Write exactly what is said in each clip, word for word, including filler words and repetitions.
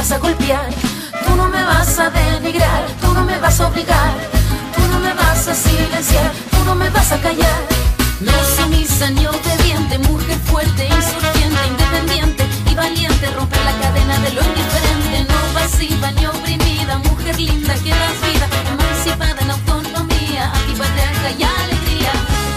vas a golpear, tú no me vas a denigrar, tú no me vas a obligar, tú no me vas a silenciar, tú no me vas a callar. No sumisa ni obediente, mujer fuerte, insurgente, independiente y valiente, romper la cadena de lo indiferente, no pasiva ni oprimida, mujer linda que das vida, emancipada en autonomía, antipatriarca y alegría.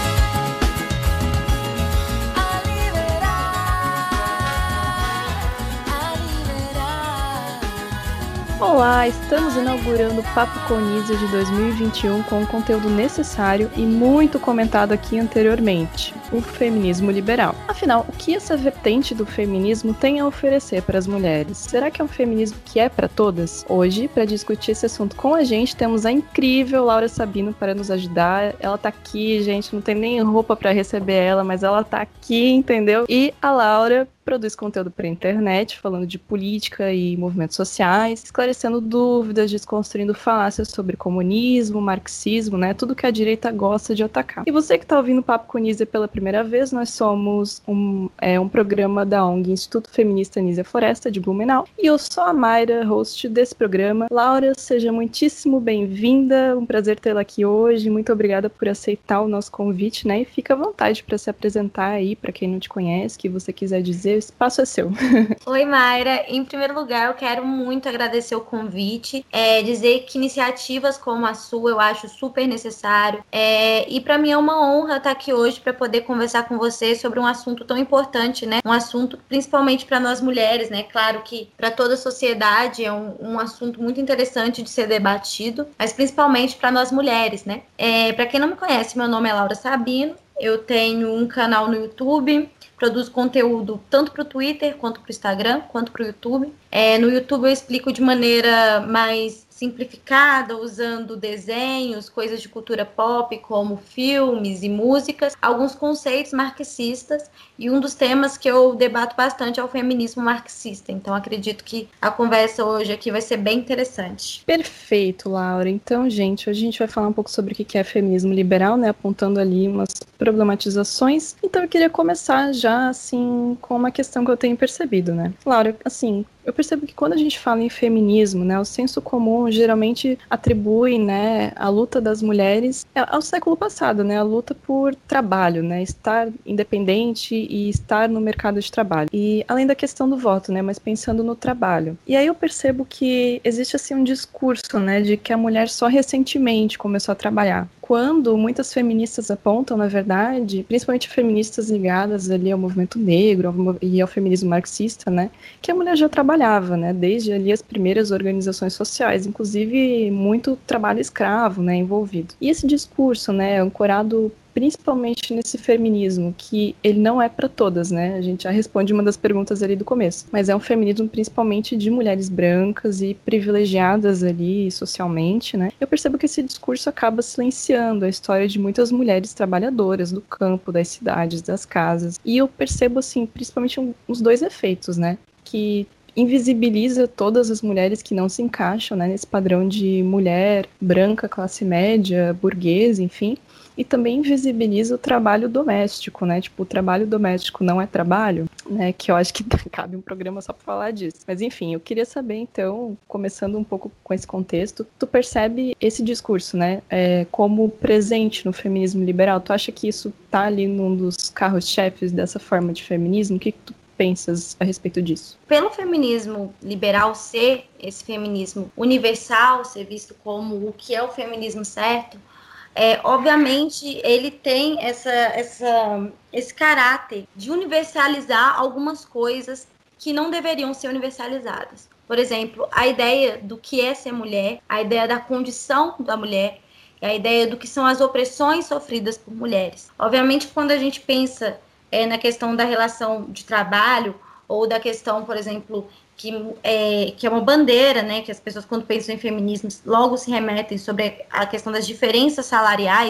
Olá, estamos inaugurando o Papo com Nízia de dois mil e vinte e um com o conteúdo necessário e muito comentado aqui anteriormente, o feminismo liberal. Afinal, o que essa vertente do feminismo tem a oferecer para as mulheres? Será que é um feminismo que é para todas? Hoje, para discutir esse assunto com a gente, temos a incrível Laura Sabino para nos ajudar. Ela tá aqui, gente, não tem nem roupa para receber ela, mas ela tá aqui, entendeu? E a Laura produz conteúdo para a internet, falando de política e movimentos sociais, esclarecendo dúvidas, desconstruindo falácias sobre comunismo, marxismo, né? Tudo que a direita gosta de atacar. E você que está ouvindo o Papo com Nízia pela primeira vez, nós somos um, é, um programa da O N G Instituto Feminista Nízia Floresta, de Blumenau, e eu sou a Mayra, host desse programa. Laura, seja muitíssimo bem-vinda, um prazer tê-la aqui hoje, muito obrigada por aceitar o nosso convite, né? E fica à vontade para se apresentar aí, para quem não te conhece, que você quiser dizer, o espaço é seu. Oi, Mayra. Em primeiro lugar, eu quero muito agradecer o convite, é, dizer que iniciativas como a sua eu acho super necessário, é, e para mim é uma honra estar aqui hoje para poder conversar com você sobre um assunto tão importante, né? Um assunto principalmente para nós mulheres, né? Claro que para toda a sociedade é um, um assunto muito interessante de ser debatido, mas principalmente para nós mulheres, né? É, para quem não me conhece, meu nome é Laura Sabino, eu tenho um canal no YouTube, produzo conteúdo tanto para o Twitter, quanto para o Instagram, quanto para o YouTube. É, no YouTube eu explico de maneira mais simplificada, usando desenhos, coisas de cultura pop, como filmes e músicas, alguns conceitos marxistas, e um dos temas que eu debato bastante é o feminismo marxista. Então, acredito que a conversa hoje aqui vai ser bem interessante. Perfeito, Laura. Então, gente, hoje a gente vai falar um pouco sobre o que é feminismo liberal, né, apontando ali umas problematizações. Então, eu queria começar já, assim, com uma questão que eu tenho percebido, né. Laura, assim, eu percebo que quando a gente fala em feminismo, né, o senso comum geralmente atribui, né, a luta das mulheres ao século passado, né, a luta por trabalho, né, estar independente e estar no mercado de trabalho. E além da questão do voto, né, mas pensando no trabalho. E aí eu percebo que existe assim um discurso, né, de que a mulher só recentemente começou a trabalhar. Quando muitas feministas apontam, na verdade, principalmente feministas ligadas ali ao movimento negro e ao feminismo marxista, né, que a mulher já trabalhava, né, desde ali as primeiras organizações sociais, inclusive muito trabalho escravo, né, envolvido. E esse discurso, né, ancorado principalmente nesse feminismo, que ele não é para todas, né? A gente já responde uma das perguntas ali do começo, mas é um feminismo principalmente de mulheres brancas e privilegiadas ali socialmente, né? Eu percebo que esse discurso acaba silenciando a história de muitas mulheres trabalhadoras do campo, das cidades, das casas. E eu percebo, assim, principalmente um, os dois efeitos, né? Que invisibiliza todas as mulheres que não se encaixam, né, nesse padrão de mulher branca, classe média, burguesa, enfim, e também invisibiliza o trabalho doméstico, né, tipo, o trabalho doméstico não é trabalho, né, que eu acho que cabe um programa só para falar disso. Mas enfim, eu queria saber, então, começando um pouco com esse contexto, tu percebe esse discurso, né, é, como presente no feminismo liberal? Tu acha que isso tá ali num dos carros-chefes dessa forma de feminismo? O que, que tu pensas a respeito disso? Pelo feminismo liberal ser esse feminismo universal, ser visto como o que é o feminismo certo, é, obviamente ele tem essa, essa, esse caráter de universalizar algumas coisas que não deveriam ser universalizadas. Por exemplo, a ideia do que é ser mulher, a ideia da condição da mulher, a ideia do que são as opressões sofridas por mulheres. Obviamente, quando a gente pensa É, na questão da relação de trabalho, ou da questão, por exemplo, que é, que é uma bandeira, né, que as pessoas, quando pensam em feminismo, logo se remetem sobre a questão das diferenças salariais,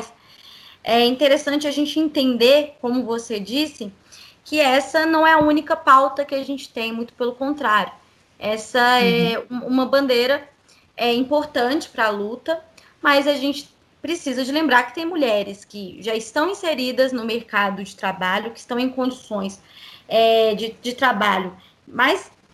é interessante a gente entender, como você disse, que essa não é a única pauta que a gente tem, muito pelo contrário. Essa é uhum. uma bandeira é, importante para a luta, mas a gente precisa de lembrar que tem mulheres que já estão inseridas no mercado de trabalho, que estão em condições é, de, de trabalho mais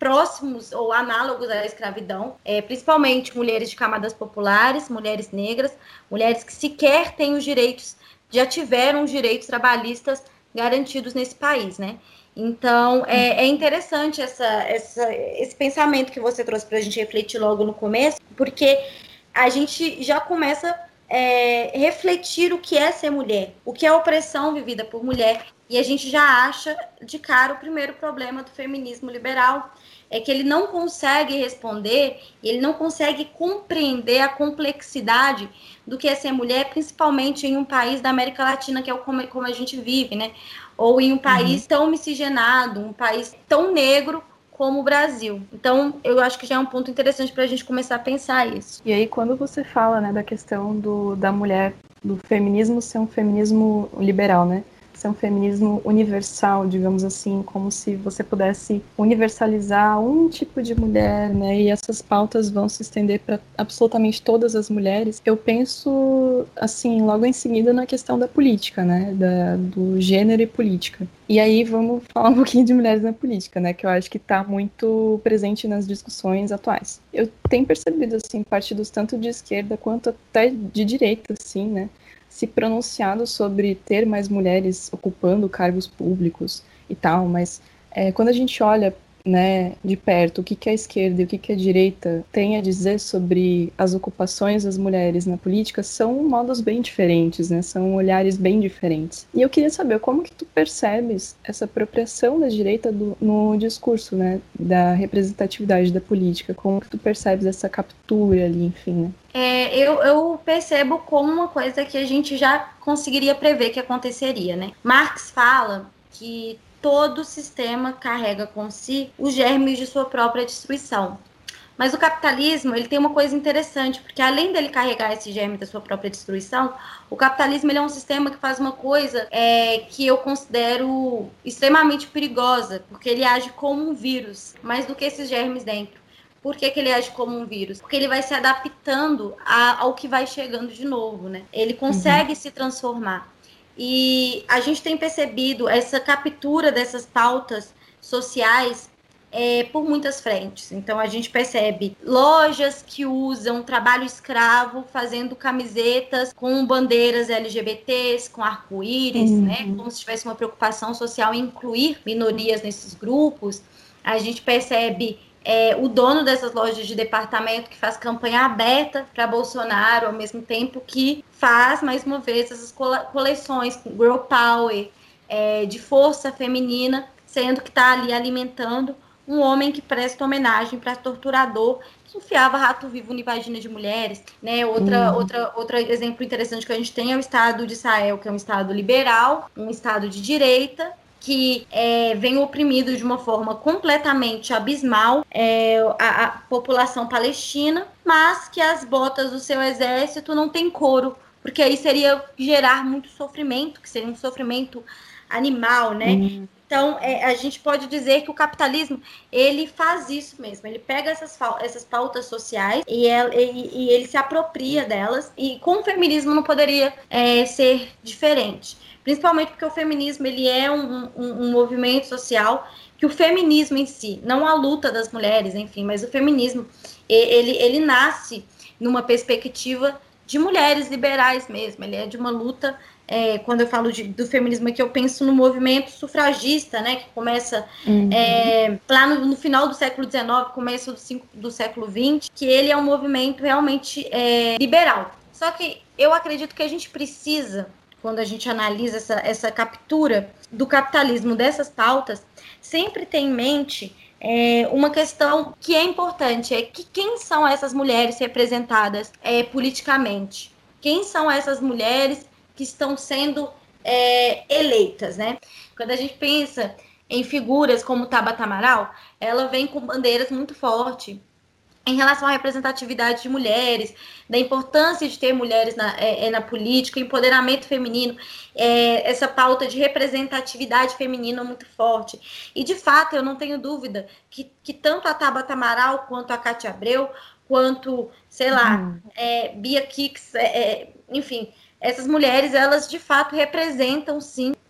próximos ou análogos à escravidão, é, principalmente mulheres de camadas populares, mulheres negras, mulheres que sequer têm os direitos, já tiveram os direitos trabalhistas garantidos nesse país, né? Então, é, é interessante essa, essa, esse pensamento que você trouxe para a gente refletir logo no começo, porque a gente já começa a é, refletir o que é ser mulher, o que é opressão vivida por mulher, e a gente já acha de cara o primeiro problema do feminismo liberal, é que ele não consegue responder, ele não consegue compreender a complexidade do que é ser mulher, principalmente em um país da América Latina, que é como, como a gente vive, né? Ou em um país uhum. tão miscigenado, um país tão negro como o Brasil. Então, eu acho que já é um ponto interessante para a gente começar a pensar isso. E aí, quando você fala, né, da questão do, da mulher, do feminismo ser um feminismo liberal, né? Ser um feminismo universal, digamos assim, como se você pudesse universalizar um tipo de mulher, né, e essas pautas vão se estender para absolutamente todas as mulheres. Eu penso, assim, logo em seguida na questão da política, né, da, do gênero e política. E aí vamos falar um pouquinho de mulheres na política, né, que eu acho que está muito presente nas discussões atuais. Eu tenho percebido, assim, partidos tanto de esquerda quanto até de direita, assim, né, se pronunciado sobre ter mais mulheres ocupando cargos públicos e tal, mas é, quando a gente olha, né, de perto o que, que a esquerda e o que, que a direita tem a dizer sobre as ocupações das mulheres na política, são modos bem diferentes, né, são olhares bem diferentes. E eu queria saber como que tu percebes essa apropriação da direita do, no discurso, né, da representatividade da política, como que tu percebes essa captura ali, enfim, né? É, eu, eu percebo como uma coisa que a gente já conseguiria prever que aconteceria, né? Marx fala que todo sistema carrega com si os germes de sua própria destruição. Mas o capitalismo, ele tem uma coisa interessante, porque além dele carregar esse germe da sua própria destruição, o capitalismo ele é um sistema que faz uma coisa é, que eu considero extremamente perigosa, porque ele age como um vírus, mais do que esses germes dentro. Por que, que ele age como um vírus? Porque ele vai se adaptando a, ao que vai chegando de novo, né? Ele consegue uhum. se transformar. E a gente tem percebido essa captura dessas pautas sociais é, por muitas frentes. Então, a gente percebe lojas que usam trabalho escravo, fazendo camisetas com bandeiras L G B Ts, com arco-íris, uhum. né? Como se tivesse uma preocupação social em incluir minorias nesses grupos. A gente percebe É, o dono dessas lojas de departamento que faz campanha aberta para Bolsonaro, ao mesmo tempo que faz, mais uma vez, essas coleções com girl power, é, de força feminina, sendo que está ali alimentando um homem que presta homenagem para torturador que enfiava rato vivo na vagina de mulheres, né? Outra, uhum. outra, outro exemplo interessante que a gente tem é o estado de Israel, que é um estado liberal, um estado de direita, que é, vem oprimido de uma forma completamente abismal é, a, a população palestina, mas que as botas do seu exército não tem couro, porque aí seria gerar muito sofrimento, que seria um sofrimento animal, né? Uhum. Então, é, a gente pode dizer que o capitalismo, ele faz isso mesmo, ele pega essas, essas pautas sociais e, é, e, e ele se apropria delas, e com o feminismo não poderia é, ser diferente. Principalmente porque o feminismo ele é um, um, um movimento social que o feminismo em si, não a luta das mulheres, enfim, mas o feminismo, ele, ele nasce numa perspectiva de mulheres liberais mesmo, ele é de uma luta, é, quando eu falo de, do feminismo aqui, eu penso no movimento sufragista, né, que começa uhum. é, lá no, no final do século dezenove, começo do, cinco, do século vinte, que ele é um movimento realmente é, liberal. Só que eu acredito que a gente precisa, quando a gente analisa essa, essa captura do capitalismo dessas pautas, sempre tem em mente é, uma questão que é importante, é que quem são essas mulheres representadas é, politicamente? Quem são essas mulheres que estão sendo é, eleitas, né? Quando a gente pensa em figuras como Tabata Amaral, ela vem com bandeiras muito fortes em relação à representatividade de mulheres, da importância de ter mulheres na, é, na política, empoderamento feminino, é, essa pauta de representatividade feminina muito forte. E, de fato, eu não tenho dúvida que, que tanto a Tabata Amaral, quanto a Cátia Abreu, quanto, sei lá, uhum. é, Bia Kicis, é, enfim, essas mulheres, elas, de fato, representam, sim,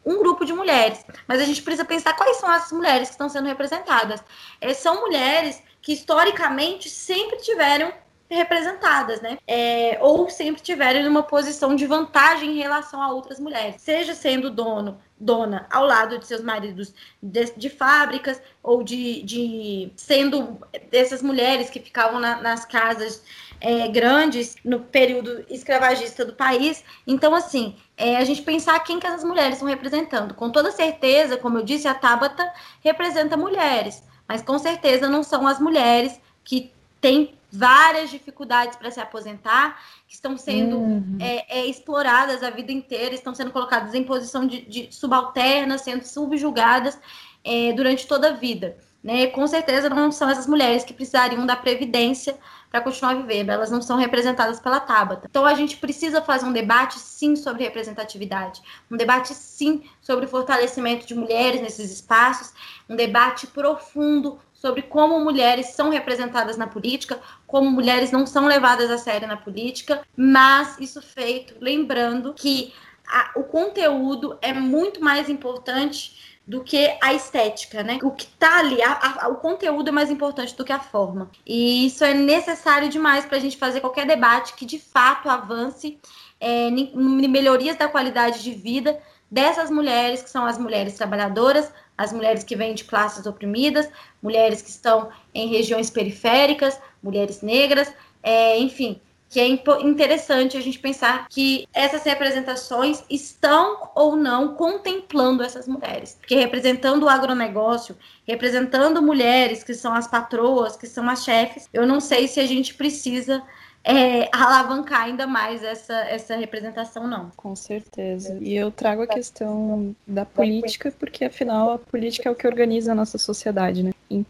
um grupo de mulheres, mas a gente precisa pensar quais são as mulheres que estão sendo representadas. É, são mulheres que historicamente sempre tiveram representadas, né? É, ou sempre tiveram numa posição de vantagem em relação a outras mulheres, seja sendo dono, dona ao lado de seus maridos de, de fábricas, ou de, de sendo dessas mulheres que ficavam na, nas casas é, grandes no período escravagista do país. Então, assim, é, a gente pensar quem que essas mulheres estão representando. Com toda certeza, como eu disse, a Tabata representa mulheres, mas com certeza não são as mulheres que têm várias dificuldades para se aposentar, que estão sendo uhum. é, é, exploradas a vida inteira, estão sendo colocadas em posição de, de subalterna, sendo subjugadas é, durante toda a vida. Né? Com certeza não são essas mulheres que precisariam da previdência para continuar vivendo, elas não são representadas pela Tabata. Então a gente precisa fazer um debate, sim, sobre representatividade, um debate, sim, sobre o fortalecimento de mulheres nesses espaços, um debate profundo sobre como mulheres são representadas na política, como mulheres não são levadas a sério na política, mas isso feito lembrando que a, o conteúdo é muito mais importante do que a estética, né? O que tá ali, a, a, o conteúdo é mais importante do que a forma. E isso é necessário demais para a gente fazer qualquer debate que de fato avance é, em melhorias da qualidade de vida dessas mulheres, que são as mulheres trabalhadoras, as mulheres que vêm de classes oprimidas, mulheres que estão em regiões periféricas, mulheres negras, é, enfim, que é interessante a gente pensar que essas representações estão ou não contemplando essas mulheres. Porque representando o agronegócio, representando mulheres que são as patroas, que são as chefes, eu não sei se a gente precisa É, alavancar ainda mais essa, essa representação, não. Com certeza. E eu trago a questão da política, porque afinal a política é o que organiza a nossa sociedade, né?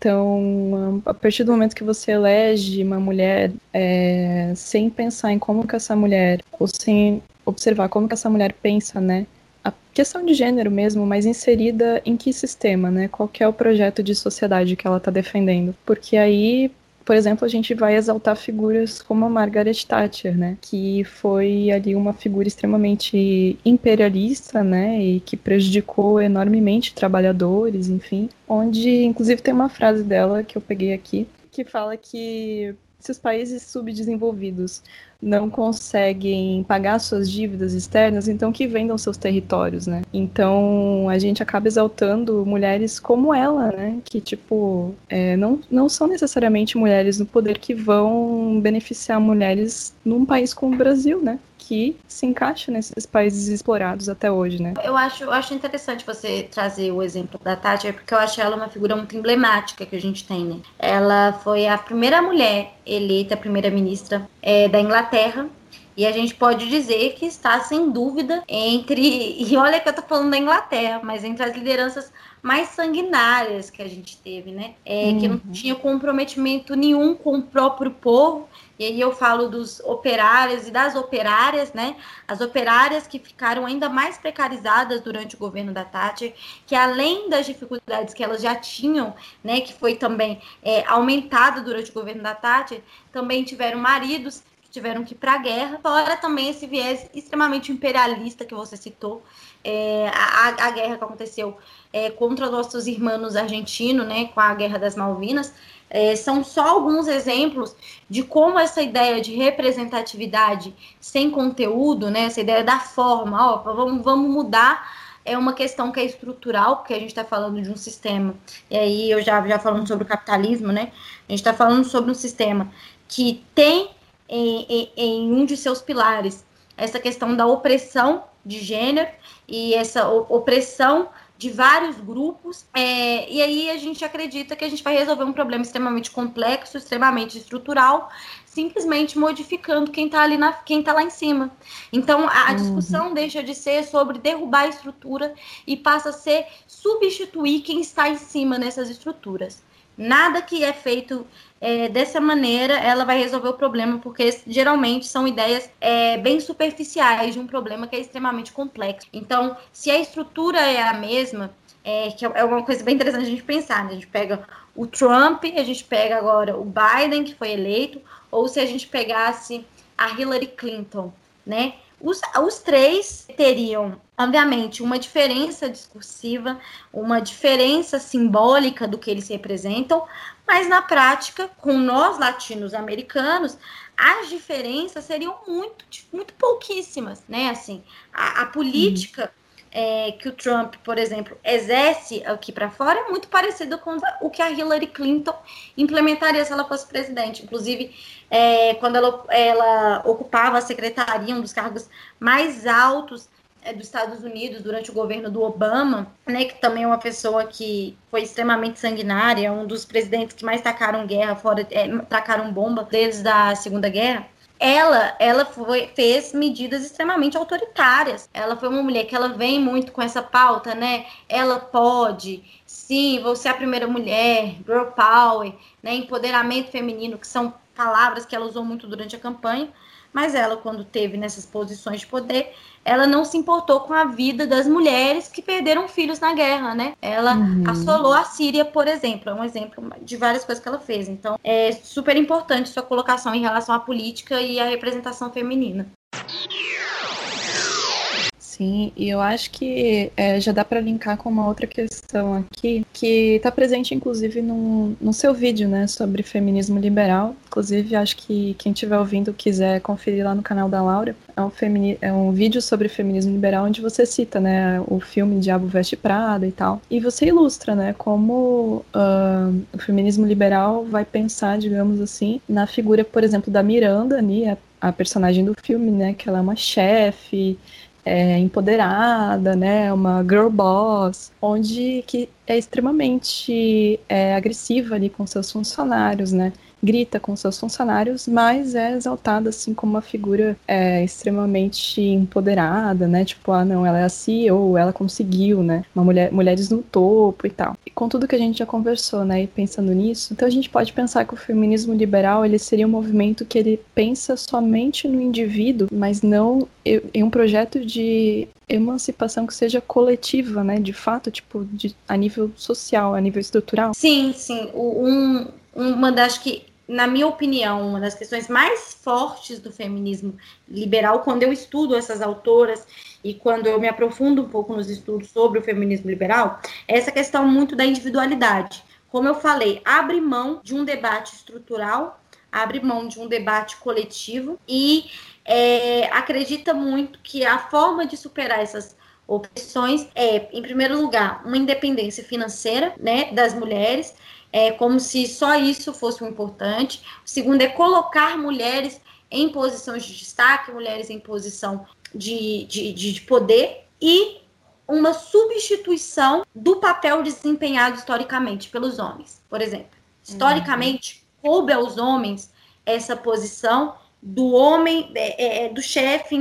Então, a partir do momento que você elege uma mulher é, sem pensar em como que essa mulher, ou sem observar como que essa mulher pensa, né? A questão de gênero mesmo, mas inserida em que sistema, né? Qual que é o projeto de sociedade que ela está defendendo? Porque aí, por exemplo, a gente vai exaltar figuras como a Margaret Thatcher, né, que foi ali uma figura extremamente imperialista, né, e que prejudicou enormemente trabalhadores, enfim, onde, inclusive, tem uma frase dela que eu peguei aqui, que fala que se os países subdesenvolvidos não conseguem pagar suas dívidas externas, então que vendam seus territórios, né? Então a gente acaba exaltando mulheres como ela, né? Que, tipo, é, não, não são necessariamente mulheres no poder que vão beneficiar mulheres num país como o Brasil, né? Que se encaixa nesses países explorados até hoje, né? Eu acho, eu acho interessante você trazer o exemplo da Thatcher, porque eu acho ela uma figura muito emblemática que a gente tem, né? Ela foi a primeira mulher eleita primeira-ministra é, da Inglaterra, e a gente pode dizer que está, sem dúvida, entre... E olha que eu tô falando da Inglaterra, mas entre as lideranças mais sanguinárias que a gente teve, né? É, uhum. Que não tinha comprometimento nenhum com o próprio povo. E aí eu falo dos operários e das operárias, né? As operárias que ficaram ainda mais precarizadas durante o governo da Thatcher, que além das dificuldades que elas já tinham, né? Que foi também é, aumentada durante o governo da Thatcher, também tiveram maridos tiveram que ir para a guerra, fora também esse viés extremamente imperialista que você citou, é, a, a guerra que aconteceu é, contra nossos irmãos argentinos, né, com a Guerra das Malvinas, é, são só alguns exemplos de como essa ideia de representatividade sem conteúdo, né, essa ideia da forma, ó, vamos, vamos mudar, é uma questão que é estrutural, porque a gente está falando de um sistema, e aí eu já, já falando sobre o capitalismo, né, a gente está falando sobre um sistema que tem Em, em, em um de seus pilares, essa questão da opressão de gênero e essa opressão de vários grupos, é, e aí a gente acredita que a gente vai resolver um problema extremamente complexo, extremamente estrutural, simplesmente modificando quem está ali na, quem tá lá em cima. Então a, a discussão uhum. deixa de ser sobre derrubar a estrutura e passa a ser substituir quem está em cima nessas estruturas. Nada que é feito é, dessa maneira, ela vai resolver o problema, porque geralmente são ideias é, bem superficiais de um problema que é extremamente complexo. Então, se a estrutura é a mesma, é, que é uma coisa bem interessante a gente pensar, né? A gente pega o Trump, a gente pega agora o Biden, que foi eleito, ou se a gente pegasse a Hillary Clinton, né? Os, os três teriam, obviamente, uma diferença discursiva, uma diferença simbólica do que eles representam, mas na prática, com nós latinos-americanos, as diferenças seriam muito, muito pouquíssimas, né? Assim, a, a política é, que o Trump, por exemplo, exerce aqui para fora é muito parecido com o que a Hillary Clinton implementaria se ela fosse presidente. Inclusive, é, quando ela, ela ocupava a secretaria, um dos cargos mais altos dos Estados Unidos durante o governo do Obama, né, que também é uma pessoa que foi extremamente sanguinária, um dos presidentes que mais tacaram guerra fora, é, tacaram bomba desde a Segunda Guerra. Ela, ela foi, fez medidas extremamente autoritárias. Ela foi uma mulher que ela vem muito com essa pauta, né? Ela pode, sim, vou ser a primeira mulher, girl power, né? Empoderamento feminino, que são palavras que ela usou muito durante a campanha. Mas ela, quando teve nessas posições de poder, ela não se importou com a vida das mulheres que perderam filhos na guerra, né? Ela uhum. assolou a Síria, por exemplo. É um exemplo de várias coisas que ela fez. Então, é super importante sua colocação em relação à política e à representação feminina. Sim, e eu acho que é, já dá para linkar com uma outra questão aqui, que está presente, inclusive, no, no seu vídeo, né, sobre feminismo liberal. Inclusive, acho que quem estiver ouvindo quiser conferir lá no canal da Laura, é um, femini- é um vídeo sobre feminismo liberal onde você cita, né, o filme Diabo Veste Prada e tal. E você ilustra, né, como uh, o feminismo liberal vai pensar, digamos assim, na figura, por exemplo, da Miranda, ali, a, a personagem do filme, né, que ela é uma chefe, É, empoderada, né, uma girl boss, onde que é extremamente é, agressiva ali com seus funcionários, né, grita com seus funcionários, mas é exaltada assim como uma figura é, extremamente empoderada, né, tipo, ah não, ela é a C E O, ela conseguiu, né, uma mulher, mulheres no topo e tal. E com tudo que a gente já conversou, né, e pensando nisso, então a gente pode pensar que o feminismo liberal, ele seria um movimento que ele pensa somente no indivíduo, mas não em um projeto de emancipação que seja coletiva, né, de fato, tipo, de, a nível social, a nível estrutural. Sim, sim, um, uma das que, na minha opinião, uma das questões mais fortes do feminismo liberal, quando eu estudo essas autoras e quando eu me aprofundo um pouco nos estudos sobre o feminismo liberal, é essa questão muito da individualidade. Como eu falei, abre mão de um debate estrutural, abre mão de um debate coletivo e é, acredita muito que a forma de superar essas opressões é, em primeiro lugar, uma independência financeira, né, das mulheres, é como se só isso fosse o importante. O segundo é colocar mulheres em posições de destaque, mulheres em posição de, de, de poder, e uma substituição do papel desempenhado historicamente pelos homens. Por exemplo, historicamente, uhum. coube aos homens essa posição do homem, é, é, do chefe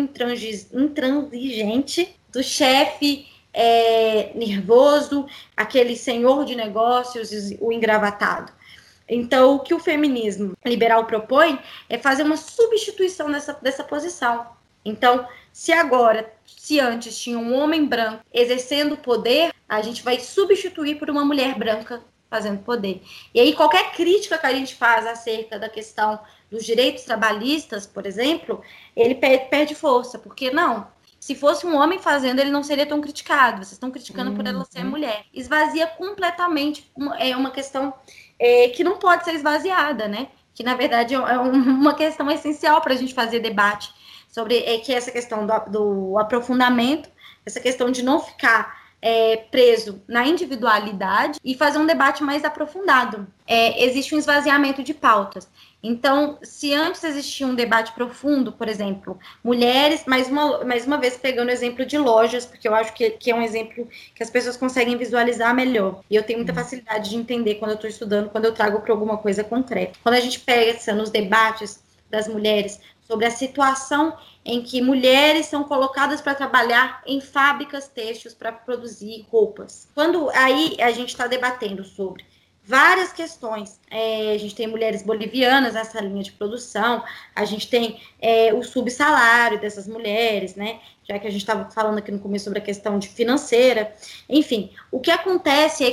intransigente, do chefe é, nervoso, aquele senhor de negócios, o engravatado. Então, o que o feminismo liberal propõe é fazer uma substituição dessa, dessa posição. Então, se agora, se antes tinha um homem branco exercendo poder, a gente vai substituir por uma mulher branca fazendo poder. E aí, qualquer crítica que a gente faz acerca da questão dos direitos trabalhistas, por exemplo, ele perde, perde força, porque não... Se fosse um homem fazendo, ele não seria tão criticado. Vocês estão criticando uhum. por ela ser mulher. Esvazia completamente uma, é uma questão é, que não pode ser esvaziada, né? Que, na verdade, é uma questão essencial para a gente fazer debate sobre é, que essa questão do, do aprofundamento, essa questão de não ficar é, preso na individualidade e fazer um debate mais aprofundado. É, existe um esvaziamento de pautas. Então, se antes existia um debate profundo, por exemplo, mulheres, mais uma, mais uma vez pegando o exemplo de lojas, porque eu acho que, que é um exemplo que as pessoas conseguem visualizar melhor. E eu tenho muita facilidade de entender quando eu estou estudando, quando eu trago para alguma coisa concreta. Quando a gente pensa nos debates das mulheres sobre a situação em que mulheres são colocadas para trabalhar em fábricas têxteis para produzir roupas. Quando aí a gente está debatendo sobre várias questões. É, a gente tem mulheres bolivianas nessa linha de produção, a gente tem é, o subsalário dessas mulheres, né? Já que a gente estava falando aqui no começo sobre a questão de financeira. Enfim, o que acontece é que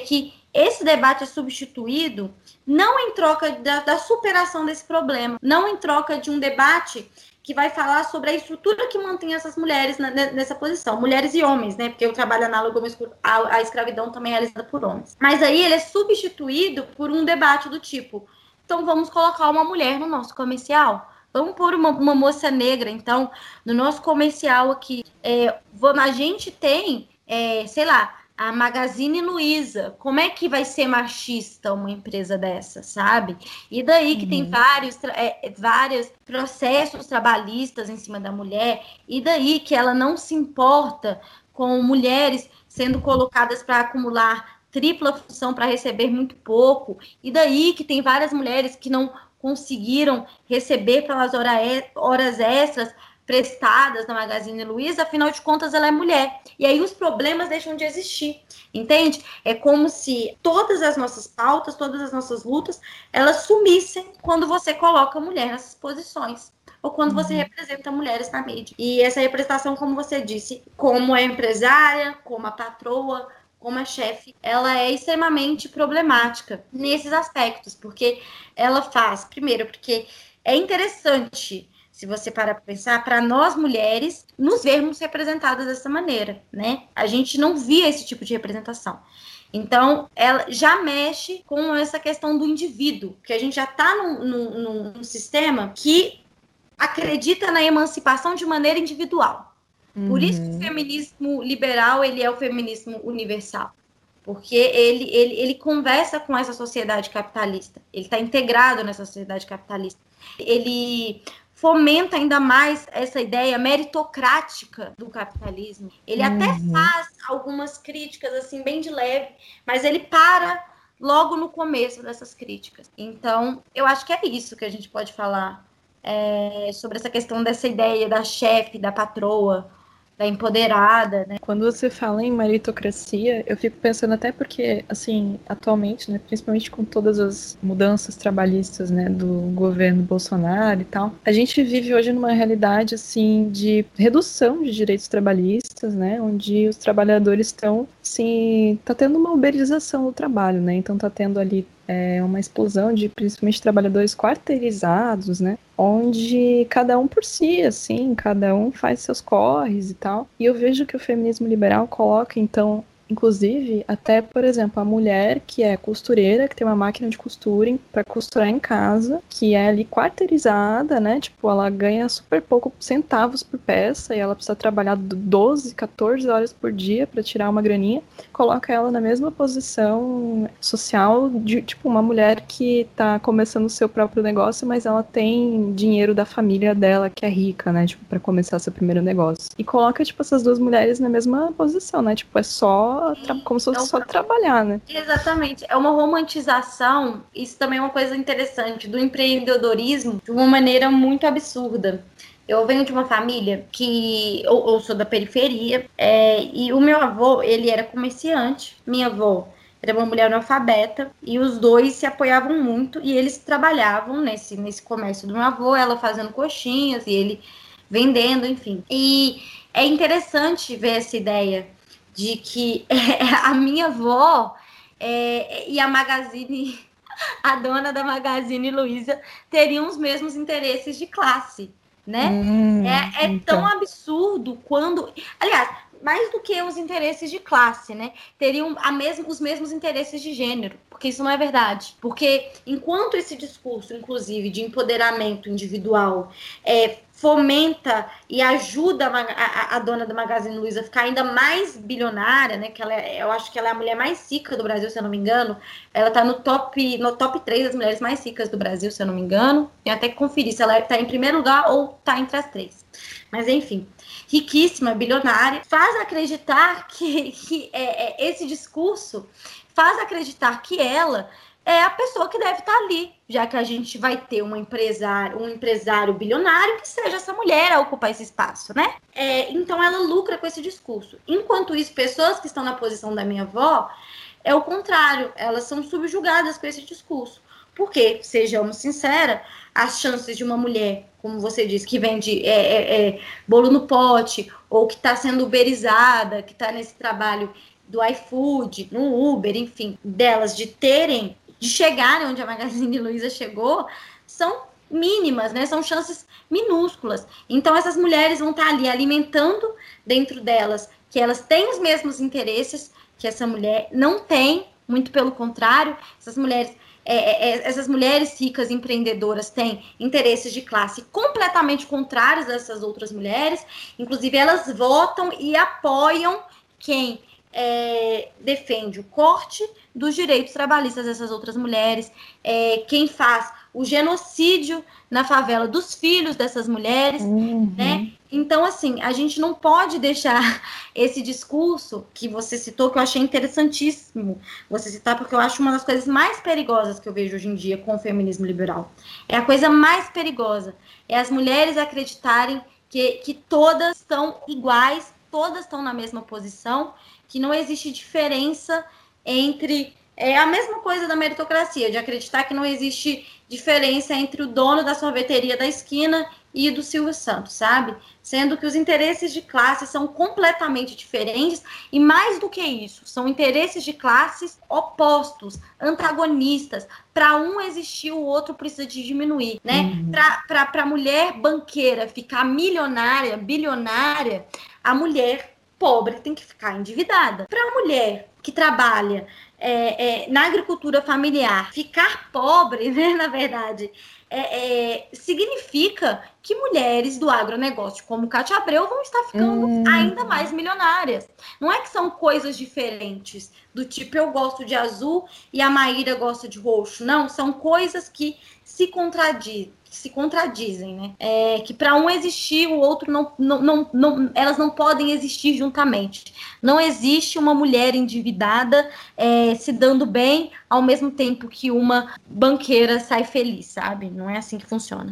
esse debate é substituído não em troca da, da superação desse problema, não em troca de um debate que vai falar sobre a estrutura que mantém essas mulheres na, nessa posição, mulheres e homens, né? Porque o trabalho análogo à, à escravidão também é realizado por homens. Mas aí ele é substituído por um debate do tipo, então vamos colocar uma mulher no nosso comercial. Vamos pôr uma, uma moça negra, então, no nosso comercial aqui. É, a gente tem, é, sei lá, a Magazine Luiza. Como é que vai ser machista uma empresa dessa, sabe? E daí que uhum. tem vários, é, vários processos trabalhistas em cima da mulher, e daí que ela não se importa com mulheres sendo colocadas para acumular tripla função para receber muito pouco, e daí que tem várias mulheres que não conseguiram receber pelas horas extras prestadas na Magazine Luiza, afinal de contas ela é mulher, e aí os problemas deixam de existir, entende? É como se todas as nossas pautas, todas as nossas lutas, elas sumissem quando você coloca a mulher nessas posições, ou quando uhum. você representa mulheres na mídia. E essa representação, como você disse, como a empresária, como a patroa, como a chefe, ela é extremamente problemática nesses aspectos, porque ela faz, primeiro, porque é interessante, se você parar para pensar, para nós mulheres, nos vermos representadas dessa maneira, né? A gente não via esse tipo de representação. Então, ela já mexe com essa questão do indivíduo, que a gente já está num, num, num sistema que acredita na emancipação de maneira individual. Por isso que o feminismo liberal, ele é o feminismo universal, porque ele, ele, ele conversa com essa sociedade capitalista, ele está integrado nessa sociedade capitalista, ele fomenta ainda mais essa ideia meritocrática do capitalismo, ele uhum. até faz algumas críticas, assim, bem de leve, mas ele para logo no começo dessas críticas. Então, eu acho que é isso que a gente pode falar é, sobre essa questão dessa ideia da chefe, da patroa, da empoderada, né? Quando você fala em meritocracia, eu fico pensando até porque, assim, atualmente, né, principalmente com todas as mudanças trabalhistas, né, do governo Bolsonaro e tal, a gente vive hoje numa realidade, assim, de redução de direitos trabalhistas, né, onde os trabalhadores estão, assim, tá tendo uma uberização do trabalho, né, então tá tendo ali é, uma explosão de, principalmente, trabalhadores quarteirizados, né, onde cada um por si, assim, cada um faz seus corres e tal. E eu vejo que o feminismo liberal coloca, então, inclusive, até, por exemplo, a mulher que é costureira, que tem uma máquina de costura para costurar em casa, que é ali quarteirizada, né? Tipo, ela ganha super pouco centavos por peça e ela precisa trabalhar doze, quatorze horas por dia para tirar uma graninha. Coloca ela na mesma posição social de, tipo, uma mulher que tá começando o seu próprio negócio, mas ela tem dinheiro da família dela, que é rica, né? Tipo, para começar seu primeiro negócio. E coloca, tipo, essas duas mulheres na mesma posição, né? Tipo, é só como se fosse só trabalhar, né? Exatamente. É uma romantização, isso também é uma coisa interessante, do empreendedorismo de uma maneira muito absurda. Eu venho de uma família que, eu, eu sou da periferia, é, e o meu avô, ele era comerciante, minha avó era uma mulher analfabeta, e os dois se apoiavam muito, e eles trabalhavam nesse, nesse comércio do meu avô, ela fazendo coxinhas, e ele vendendo, enfim. E é interessante ver essa ideia de que é, a minha avó é, e a Magazine, a dona da Magazine Luiza, teriam os mesmos interesses de classe, né? Hum, é é então. Tão absurdo quando... Aliás, mais do que os interesses de classe, né? Teriam a mesmo, os mesmos interesses de gênero, porque isso não é verdade. Porque enquanto esse discurso, inclusive, de empoderamento individual é, fomenta e ajuda a, a, a dona da Magazine Luiza a ficar ainda mais bilionária, né? Que ela é, eu acho que ela é a mulher mais rica do Brasil, se eu não me engano. Ela tá no top, no top três das mulheres mais ricas do Brasil, se eu não me engano. Tem até que conferir se ela tá em primeiro lugar ou tá entre as três. Mas, enfim, riquíssima, bilionária, faz acreditar que, que é, é, esse discurso faz acreditar que ela é a pessoa que deve estar ali, já que a gente vai ter uma empresário, um empresário bilionário que seja essa mulher a ocupar esse espaço, né? É, então ela lucra com esse discurso. Enquanto isso, pessoas que estão na posição da minha avó, é o contrário, elas são subjugadas com esse discurso. Porque, sejamos sinceras, as chances de uma mulher, como você disse, que vende é, é, é, bolo no pote, ou que está sendo uberizada, que está nesse trabalho do iFood, no Uber, enfim, delas de terem, de chegarem onde a Magazine Luiza chegou, são mínimas, né? São chances minúsculas. Então, essas mulheres vão estar ali alimentando dentro delas que elas têm os mesmos interesses que essa mulher não tem, muito pelo contrário, essas mulheres, é, é, essas mulheres ricas empreendedoras têm interesses de classe completamente contrários dessas outras mulheres, inclusive elas votam e apoiam quem é, defende o corte dos direitos trabalhistas dessas outras mulheres, é, quem faz o genocídio na favela dos filhos dessas mulheres, uhum. né? Então, assim, a gente não pode deixar esse discurso que você citou, que eu achei interessantíssimo você citar, porque eu acho uma das coisas mais perigosas que eu vejo hoje em dia com o feminismo liberal. É a coisa mais perigosa. É as mulheres acreditarem que, que todas estão iguais, todas estão na mesma posição, que não existe diferença entre... É a mesma coisa da meritocracia, de acreditar que não existe diferença entre o dono da sorveteria da esquina e do Silvio Santos, sabe? Sendo que os interesses de classe são completamente diferentes e, mais do que isso, são interesses de classes opostos, antagonistas. Para um existir, o outro precisa de diminuir, né? Uhum. Para a mulher banqueira ficar milionária, bilionária, a mulher pobre tem que ficar endividada. Para a mulher que trabalha é, é, na agricultura familiar, ficar pobre, né, na verdade, é, é, significa que mulheres do agronegócio, como Cátia Abreu, vão estar ficando hum. ainda mais milionárias. Não é que são coisas diferentes, do tipo eu gosto de azul e a Maíra gosta de roxo. Não, são coisas que se contradizem. Que se contradizem, né? É, que para um existir, o outro não, não, não, não, elas não podem existir juntamente. Não existe uma mulher endividada é, se dando bem ao mesmo tempo que uma banqueira sai feliz, sabe? Não é assim que funciona.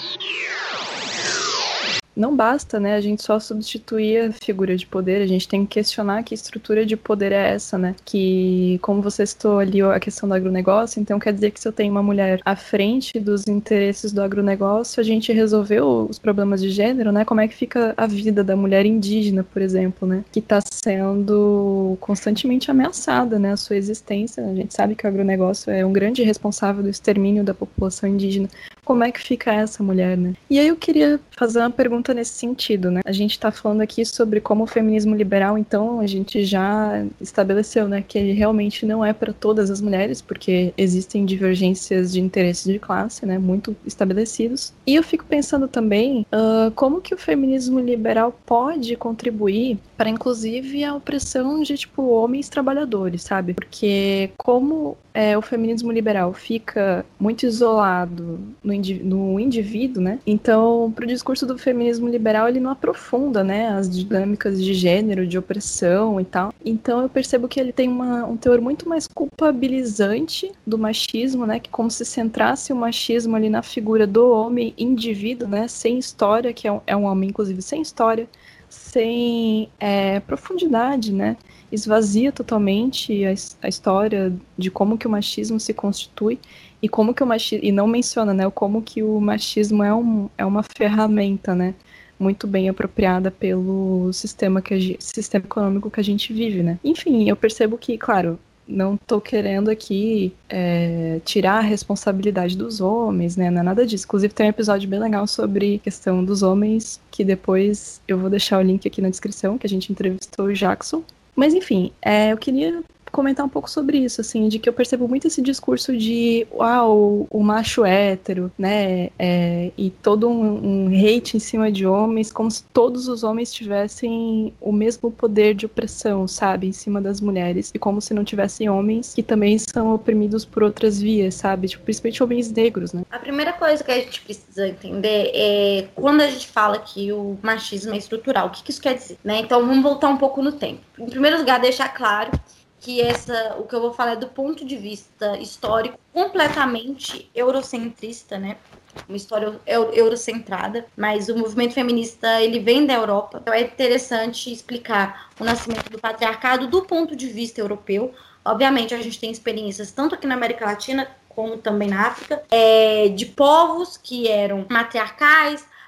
Não basta, né, a gente só substituir a figura de poder, a gente tem que questionar que estrutura de poder é essa, né, que, como você citou ali a questão do agronegócio, então quer dizer que se eu tenho uma mulher à frente dos interesses do agronegócio, a gente resolveu os problemas de gênero, né, como é que fica a vida da mulher indígena, por exemplo, né, que está sendo constantemente ameaçada, né, a sua existência, a gente sabe que o agronegócio é um grande responsável do extermínio da população indígena. Como é que fica essa mulher, né? E aí eu queria fazer uma pergunta nesse sentido, né? A gente está falando aqui sobre como o feminismo liberal, então, a gente já estabeleceu, né, que ele realmente não é para todas as mulheres, porque existem divergências de interesses de classe, né, muito estabelecidos. E eu fico pensando também uh, como que o feminismo liberal pode contribuir para, inclusive, a opressão de, tipo, homens trabalhadores, sabe? Porque como é, o feminismo liberal fica muito isolado no, indiví- no indivíduo, né? Então, pro discurso do feminismo liberal, ele não aprofunda, né, as dinâmicas de gênero, de opressão e tal. Então, eu percebo que ele tem uma, um teor muito mais culpabilizante do machismo, né? Que como se centrasse o machismo ali na figura do homem indivíduo, né? Sem história, que é um, é um homem, inclusive, sem história, sem é, profundidade, né? Esvazia totalmente a, a história de como que o machismo se constitui e como que o machismo, e não menciona, né, como que o machismo é, um, é uma ferramenta, né, muito bem apropriada pelo sistema, que a, sistema econômico que a gente vive, né. Enfim, eu percebo que, claro, não estou querendo aqui é, tirar a responsabilidade dos homens, né, não é nada disso. Inclusive tem um episódio bem legal sobre a questão dos homens, que depois eu vou deixar o link aqui na descrição, que a gente entrevistou o Jackson. Mas, enfim, é, eu queria comentar um pouco sobre isso, assim, de que eu percebo muito esse discurso de, ah, o, o macho hétero, né, é, e todo um, um hate em cima de homens, como se todos os homens tivessem o mesmo poder de opressão, sabe, em cima das mulheres, e como se não tivessem homens que também são oprimidos por outras vias, sabe, tipo, principalmente homens negros, né. A primeira coisa que a gente precisa entender é quando a gente fala que o machismo é estrutural, o que, que isso quer dizer, né? Então, vamos voltar um pouco no tempo. Em primeiro lugar, deixar claro que essa, o que eu vou falar é do ponto de vista histórico completamente eurocentrista, né? Uma história eurocentrada, mas o movimento feminista, ele vem da Europa, então é interessante explicar o nascimento do patriarcado do ponto de vista europeu. Obviamente, a gente tem experiências tanto aqui na América Latina, como também na África, é, de povos que eram matriarcais,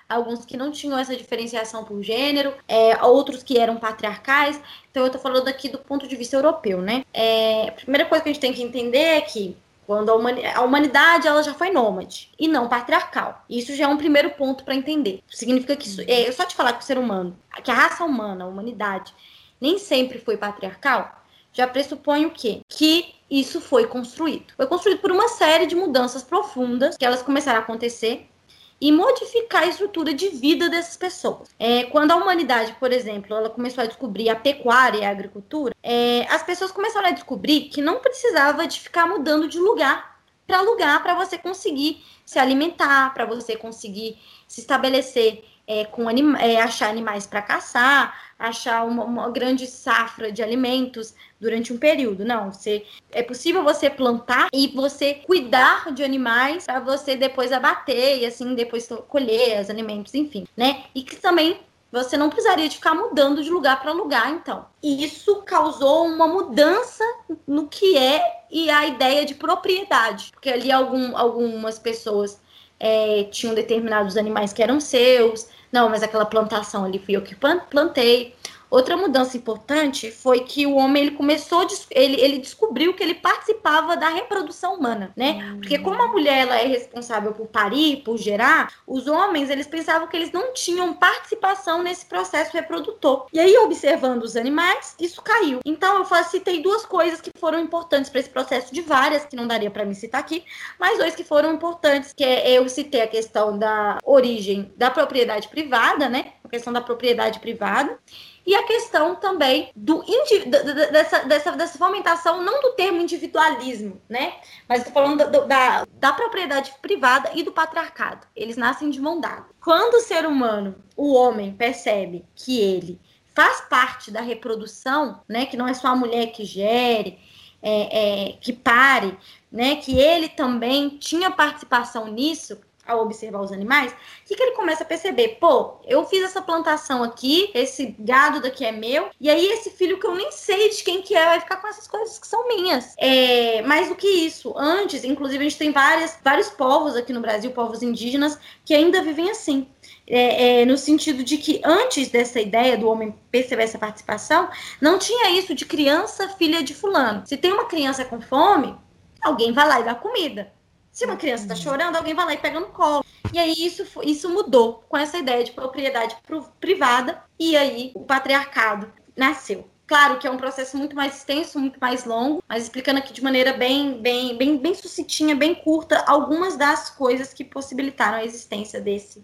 alguns que não tinham essa diferenciação por gênero, é, outros que eram patriarcais. Então eu tô falando aqui do ponto de vista europeu, né? É, a primeira coisa que a gente tem que entender é que quando a, humani- a humanidade ela já foi nômade e não patriarcal. Isso já é um primeiro ponto para entender. Significa que isso, é só te falar que o ser humano, que a raça humana, a humanidade, nem sempre foi patriarcal, já pressupõe o quê? Que isso foi construído. Foi construído por uma série de mudanças profundas que elas começaram a acontecer e modificar a estrutura de vida dessas pessoas. É, quando a humanidade, por exemplo, ela começou a descobrir a pecuária e a agricultura, é, as pessoas começaram a descobrir que não precisava de ficar mudando de lugar para lugar para você conseguir se alimentar, para você conseguir se estabelecer é, com anima- é, achar animais para caçar, achar uma, uma grande safra de alimentos durante um período. Não, você, é possível você plantar e você cuidar de animais para você depois abater e assim depois colher os alimentos, enfim, né? E que também você não precisaria de ficar mudando de lugar para lugar, então. E isso causou uma mudança no que é e a ideia de propriedade, porque ali algum, algumas pessoas é, tinham determinados animais que eram seus. Não, mas aquela plantação ali fui eu que plantei. Outra mudança importante foi que o homem ele começou, ele, ele descobriu que ele participava da reprodução humana, né? Uhum. Porque como a mulher ela é responsável por parir, por gerar, os homens eles pensavam que eles não tinham participação nesse processo reprodutor. E aí, observando os animais, isso caiu. Então, eu citei duas coisas que foram importantes para esse processo, de várias, que não daria para me citar aqui, mas dois que foram importantes, que é, eu citei a questão da origem da propriedade privada, né? A questão da propriedade privada. E a questão também do dessa, dessa, dessa fomentação, não do termo individualismo, né? Mas estou falando da, da, da propriedade privada e do patriarcado. Eles nascem de mão dada. Quando o ser humano, o homem, percebe que ele faz parte da reprodução, né? Que não é só a mulher que gere, é, é, que pare, né? Que ele também tinha participação nisso, ao observar os animais, o que, que ele começa a perceber? Pô, eu fiz essa plantação aqui, esse gado daqui é meu, e aí esse filho que eu nem sei de quem que é, vai ficar com essas coisas que são minhas. É, mais do que isso, antes, inclusive a gente tem várias, vários povos aqui no Brasil, povos indígenas, que ainda vivem assim. É, é, no sentido de que antes dessa ideia do homem perceber essa participação, não tinha isso de criança, filha de fulano. Se tem uma criança com fome, alguém vai lá e dá comida. Se uma criança está chorando, alguém vai lá e pega no colo. E aí isso, isso mudou com essa ideia de propriedade privada, e aí o patriarcado nasceu. Claro que é um processo muito mais extenso, muito mais longo, mas explicando aqui de maneira bem, bem, bem, bem sucintinha, bem curta, algumas das coisas que possibilitaram a existência desse,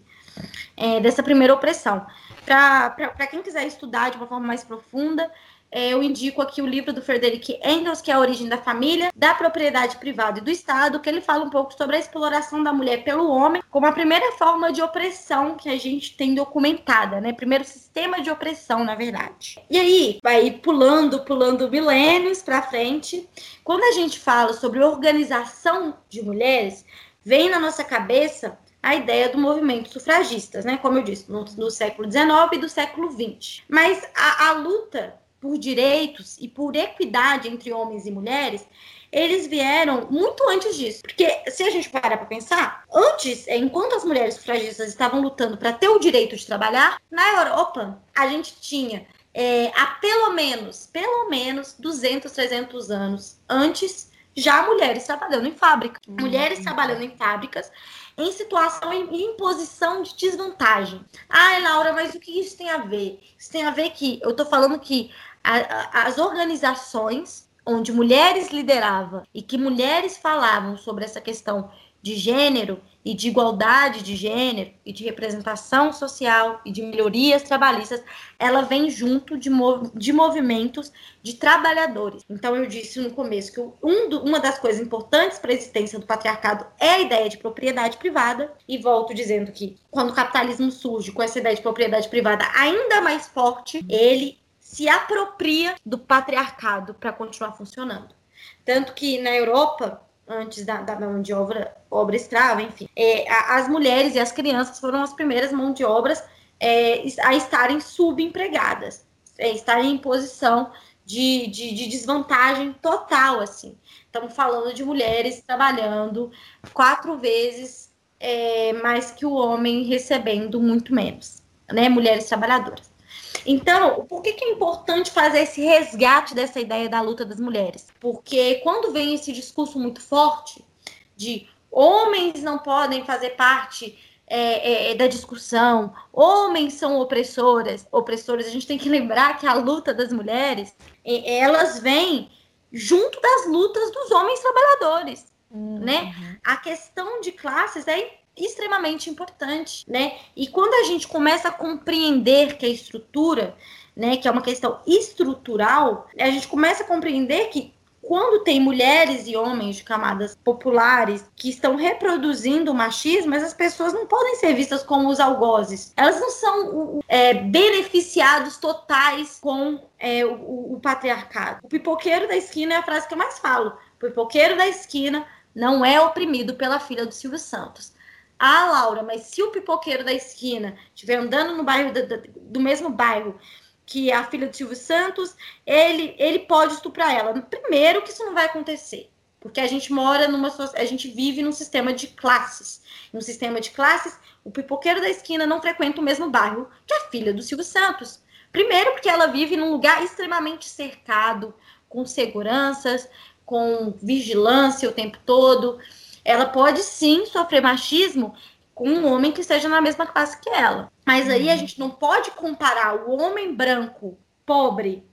é, dessa primeira opressão. Para quem quiser estudar de uma forma mais profunda, eu indico aqui o livro do Frederick Engels, que é A Origem da Família, da Propriedade Privada e do Estado, que ele fala um pouco sobre a exploração da mulher pelo homem como a primeira forma de opressão que a gente tem documentada, né? Primeiro sistema de opressão, na verdade. E aí, vai pulando, pulando milênios para frente. Quando a gente fala sobre organização de mulheres, vem na nossa cabeça a ideia do movimento sufragistas, né? Como eu disse, no, no século dezenove e do século vinte. Mas a, a luta por direitos e por equidade entre homens e mulheres, eles vieram muito antes disso. Porque se a gente parar para pensar, antes, enquanto as mulheres sufragistas estavam lutando para ter o direito de trabalhar, na Europa, a gente tinha é, há pelo menos, pelo menos duzentos, trezentos anos antes, já mulheres trabalhando em fábrica. Uhum. Mulheres trabalhando em fábricas em situação e em posição de desvantagem. Ai, Laura, mas o que isso tem a ver? Isso tem a ver que, eu tô falando que a, a, as organizações onde mulheres lideravam e que mulheres falavam sobre essa questão de gênero e de igualdade de gênero e de representação social e de melhorias trabalhistas, ela vem junto de, mov de movimentos de trabalhadores. Então eu disse no começo que um do, uma das coisas importantes para a existência do patriarcado é a ideia de propriedade privada, e volto dizendo que quando o capitalismo surge com essa ideia de propriedade privada ainda mais forte, ele se apropria do patriarcado para continuar funcionando. Tanto que na Europa, antes da, da mão de obra, obra escrava, enfim, é, as mulheres e as crianças foram as primeiras mãos de obras é, a estarem subempregadas, é, estarem em posição de, de, de desvantagem total, assim. Estamos falando de mulheres trabalhando quatro vezes é, mas que o homem recebendo muito menos, né? Mulheres trabalhadoras. Então, por que, que é importante fazer esse resgate dessa ideia da luta das mulheres? Porque quando vem esse discurso muito forte de homens não podem fazer parte é, é, da discussão, homens são opressoras, opressores, a gente tem que lembrar que a luta das mulheres, é, elas vêm junto das lutas dos homens trabalhadores, uhum. né? A questão de classes é extremamente importante, né? E quando a gente começa a compreender que a estrutura, né, que é uma questão estrutural, a gente começa a compreender que quando tem mulheres e homens de camadas populares que estão reproduzindo o machismo, essas pessoas não podem ser vistas como os algozes. Elas não são é, beneficiados totais com é, o, o patriarcado. O pipoqueiro da esquina é a frase que eu mais falo. O pipoqueiro da esquina não é oprimido pela filha do Silvio Santos. Ah, Laura, mas se o pipoqueiro da esquina estiver andando no bairro do, do mesmo bairro que a filha do Silvio Santos, ele, ele pode estuprar ela. Primeiro que isso não vai acontecer, porque a gente mora numa... a gente vive num sistema de classes. Num sistema de classes, o pipoqueiro da esquina não frequenta o mesmo bairro que a filha do Silvio Santos. Primeiro porque ela vive num lugar extremamente cercado, com seguranças, com vigilância o tempo todo. Ela pode sim sofrer machismo com um homem que esteja na mesma classe que ela. Mas aí a gente não pode comparar o homem branco, pobre,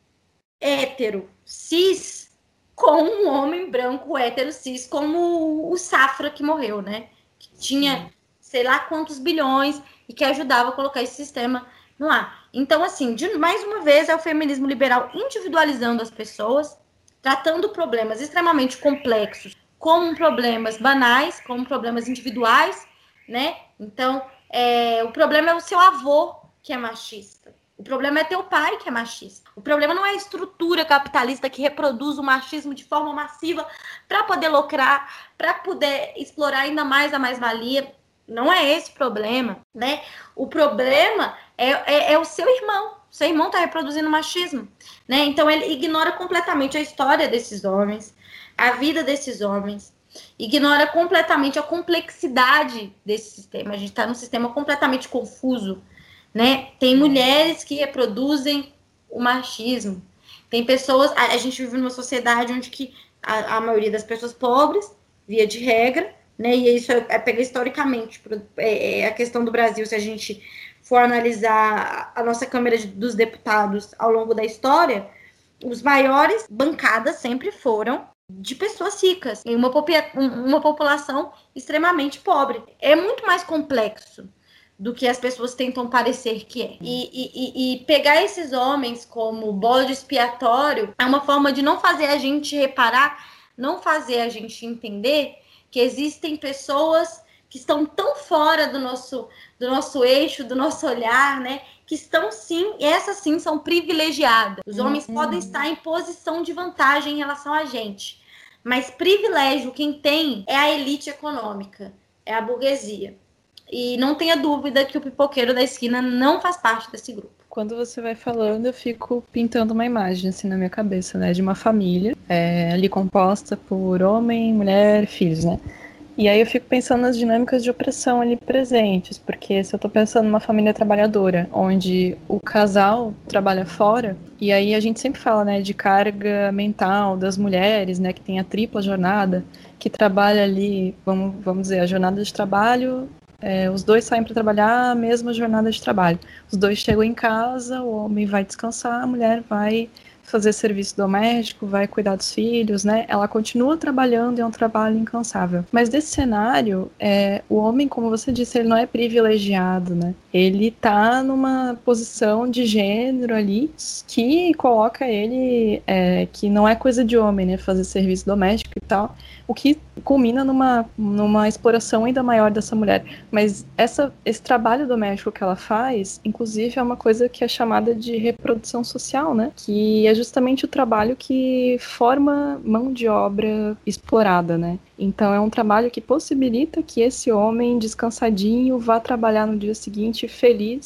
hétero, cis, com um homem branco, hétero, cis, como o Safra que morreu, né? Que tinha sei lá quantos bilhões e que ajudava a colocar esse sistema no ar. Então, assim, de, mais uma vez, é o feminismo liberal individualizando as pessoas, tratando problemas extremamente complexos como problemas banais, como problemas individuais, né? Então, é, o problema é o seu avô que é machista. O problema é teu pai que é machista. O problema não é a estrutura capitalista que reproduz o machismo de forma massiva para poder lucrar, para poder explorar ainda mais a mais-valia. Não é esse o problema, né? O problema é, é, é o seu irmão. O seu irmão está reproduzindo machismo, né? Então, ele ignora completamente a história desses homens, a vida desses homens, ignora completamente a complexidade desse sistema. A gente está num sistema completamente confuso, né? Tem mulheres que reproduzem o machismo. Tem pessoas... A, a gente vive numa sociedade onde que a, a maioria das pessoas pobres, via de regra, né? E isso é, é pegar historicamente é, é a questão do Brasil, se a gente for analisar a nossa Câmara de, dos Deputados ao longo da história, os maiores bancadas sempre foram de pessoas ricas, em uma, uma população extremamente pobre. É muito mais complexo do que as pessoas tentam parecer que é. E, e, e pegar esses homens como bode expiatório é uma forma de não fazer a gente reparar, não fazer a gente entender que existem pessoas que estão tão fora do nosso, do nosso eixo, do nosso olhar, né? Que estão sim, essas sim são privilegiadas. Os homens uhum. podem estar em posição de vantagem em relação a gente, mas privilégio quem tem é a elite econômica, é a burguesia. E não tenha dúvida que o pipoqueiro da esquina não faz parte desse grupo. Quando você vai falando, eu fico pintando uma imagem assim na minha cabeça, né? De uma família é, ali composta por homem, mulher, filhos, né? E aí eu fico pensando nas dinâmicas de opressão ali presentes, porque se eu tô pensando numa família trabalhadora, onde o casal trabalha fora, e aí a gente sempre fala, né, de carga mental das mulheres, né, que tem a tripla jornada, que trabalha ali, vamos, vamos dizer, a jornada de trabalho, é, os dois saem para trabalhar a mesma jornada de trabalho. Os dois chegam em casa, o homem vai descansar, a mulher vai fazer serviço doméstico, vai cuidar dos filhos, né? Ela continua trabalhando e é um trabalho incansável. Mas desse cenário, é, o homem, como você disse, ele não é privilegiado, né? Ele tá numa posição de gênero ali que coloca ele, é, que não é coisa de homem, né? Fazer serviço doméstico e tal, o que culmina numa, numa exploração ainda maior dessa mulher. Mas essa, esse trabalho doméstico que ela faz, inclusive, é uma coisa que é chamada de reprodução social, né? Que é justamente o trabalho que forma mão de obra explorada, né? Então é um trabalho que possibilita que esse homem descansadinho vá trabalhar no dia seguinte feliz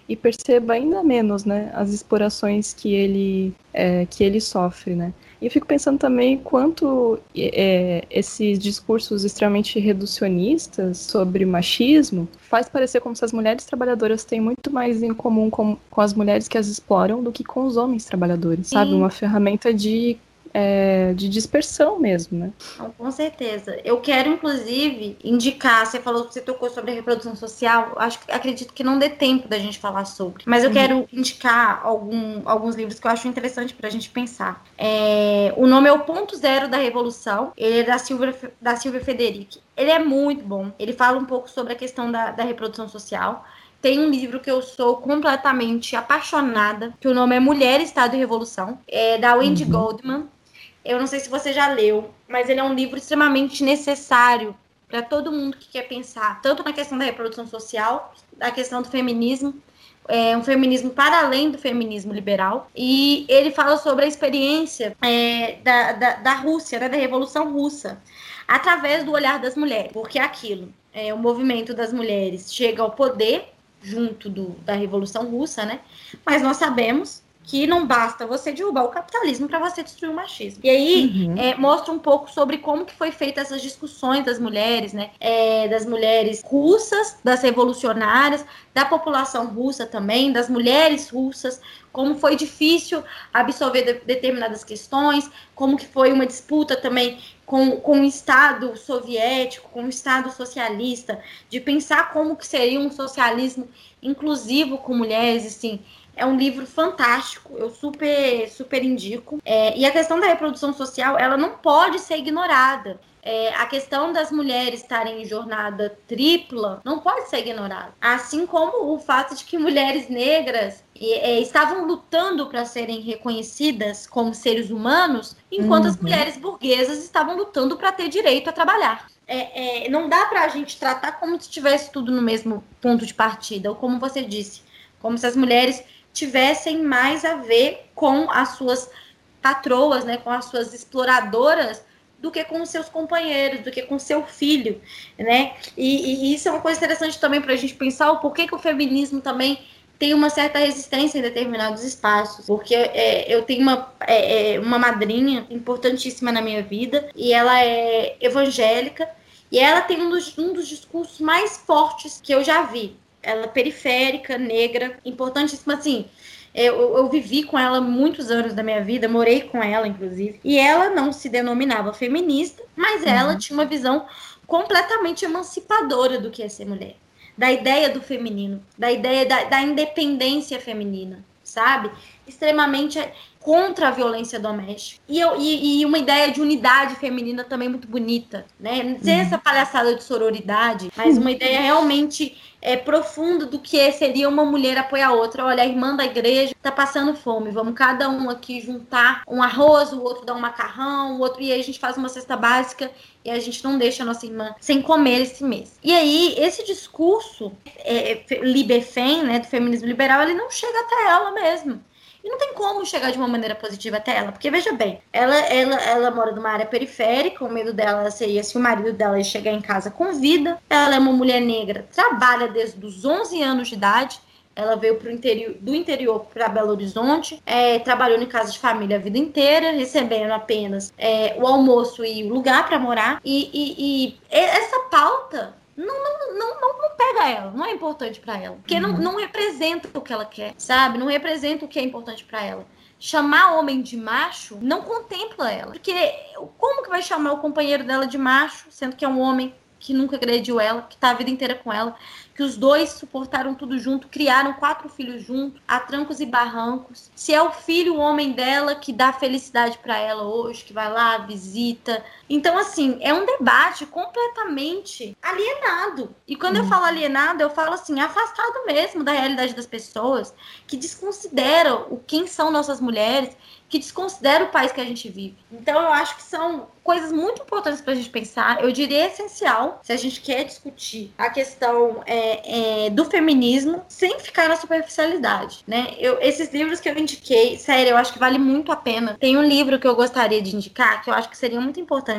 e perceba ainda menos, né, as explorações que ele, é, que ele sofre, né. E eu fico pensando também quanto é, esses discursos extremamente reducionistas sobre machismo faz parecer como se as mulheres trabalhadoras têm muito mais em comum com, com as mulheres que as exploram do que com os homens trabalhadores, Sim. sabe? Uma ferramenta de É, de dispersão mesmo, né? Não, com certeza. Eu quero, inclusive, indicar, você falou, você tocou sobre a reprodução social, acho que acredito que não dê tempo da gente falar sobre, mas eu uhum. quero indicar algum, alguns livros que eu acho interessante pra gente pensar. É, o nome é O Ponto Zero da Revolução, ele é da Silvia, da Silvia Federici. Ele é muito bom, ele fala um pouco sobre a questão da, da reprodução social. Tem um livro que eu sou completamente apaixonada, que o nome é Mulher, Estado e Revolução, é da Wendy uhum. Goldman. Eu não sei se você já leu, mas ele é um livro extremamente necessário para todo mundo que quer pensar, tanto na questão da reprodução social, da questão do feminismo, é um feminismo para além do feminismo liberal. E ele fala sobre a experiência é, da, da, da Rússia, né, da Revolução Russa, através do olhar das mulheres. Porque é aquilo, é, o movimento das mulheres chega ao poder junto do, da Revolução Russa, né? Mas nós sabemos que não basta você derrubar o capitalismo para você destruir o machismo. E aí, uhum. é, mostra um pouco sobre como que foi feita essas discussões das mulheres, né? É, das mulheres russas, das revolucionárias, da população russa também, das mulheres russas, como foi difícil absorver de, determinadas questões, como que foi uma disputa também com, com o Estado soviético, com o Estado socialista, de pensar como que seria um socialismo inclusivo com mulheres, assim. É um livro fantástico, eu super, super indico. É, e a questão da reprodução social, ela não pode ser ignorada. É, a questão das mulheres estarem em jornada tripla não pode ser ignorada. Assim como o fato de que mulheres negras é, estavam lutando para serem reconhecidas como seres humanos, enquanto uhum. as mulheres burguesas estavam lutando para ter direito a trabalhar. É, é, não dá para a gente tratar como se tivesse tudo no mesmo ponto de partida, ou como você disse, como se as mulheres tivessem mais a ver com as suas patroas, né, com as suas exploradoras, do que com os seus companheiros, do que com seu filho, né? E, e isso é uma coisa interessante também para a gente pensar o porquê que o feminismo também tem uma certa resistência em determinados espaços, porque é, eu tenho uma, é, uma madrinha importantíssima na minha vida, e ela é evangélica, e ela tem um dos, um dos discursos mais fortes que eu já vi. Ela é periférica, negra, importantíssima, assim, eu, eu vivi com ela muitos anos da minha vida, morei com ela, inclusive, e ela não se denominava feminista, mas uhum. ela tinha uma visão completamente emancipadora do que é ser mulher, da ideia do feminino, da ideia da, da independência feminina, sabe? Extremamente contra a violência doméstica. E, eu, e, e uma ideia de unidade feminina também muito bonita, né? Sem uhum. essa palhaçada de sororidade, mas uma ideia realmente é, profunda do que seria uma mulher apoiar a outra. Olha, a irmã da igreja tá passando fome, vamos cada um aqui juntar um arroz, o outro dá um macarrão, o outro, e aí a gente faz uma cesta básica e a gente não deixa a nossa irmã sem comer esse mês. E aí, esse discurso é, liberfem, né, do feminismo liberal, ele não chega até ela mesmo. E não tem como chegar de uma maneira positiva até ela, porque veja bem, ela, ela, ela mora numa área periférica, o medo dela seria se o marido dela chegar em casa com vida. Ela é uma mulher negra, trabalha desde os onze anos de idade, ela veio pro interior, do interior para Belo Horizonte, é, trabalhou em casa de família a vida inteira, recebendo apenas é, o almoço e o lugar para morar, e, e, e essa pauta Não, não, não, não, não pega ela, não é importante pra ela. Porque uhum. não, não representa o que ela quer, sabe? Não representa o que é importante pra ela. Chamar homem de macho não contempla ela. Porque como que vai chamar o companheiro dela de macho, sendo que é um homem que nunca agrediu ela, que tá a vida inteira com ela, que os dois suportaram tudo junto, criaram quatro filhos juntos, a trancos e barrancos. Se é o filho, o homem dela, que dá felicidade pra ela hoje, que vai lá, visita. Então, assim, é um debate completamente alienado. E quando hum. eu falo alienado, eu falo assim, afastado mesmo da realidade das pessoas, que desconsideram o quem são nossas mulheres, que desconsidera o país que a gente vive. Então, eu acho que são coisas muito importantes para a gente pensar. Eu diria essencial, se a gente quer discutir a questão é, é, do feminismo, sem ficar na superficialidade, né? Eu, esses livros que eu indiquei, sério, eu acho que vale muito a pena. Tem um livro que eu gostaria de indicar, que eu acho que seria muito importante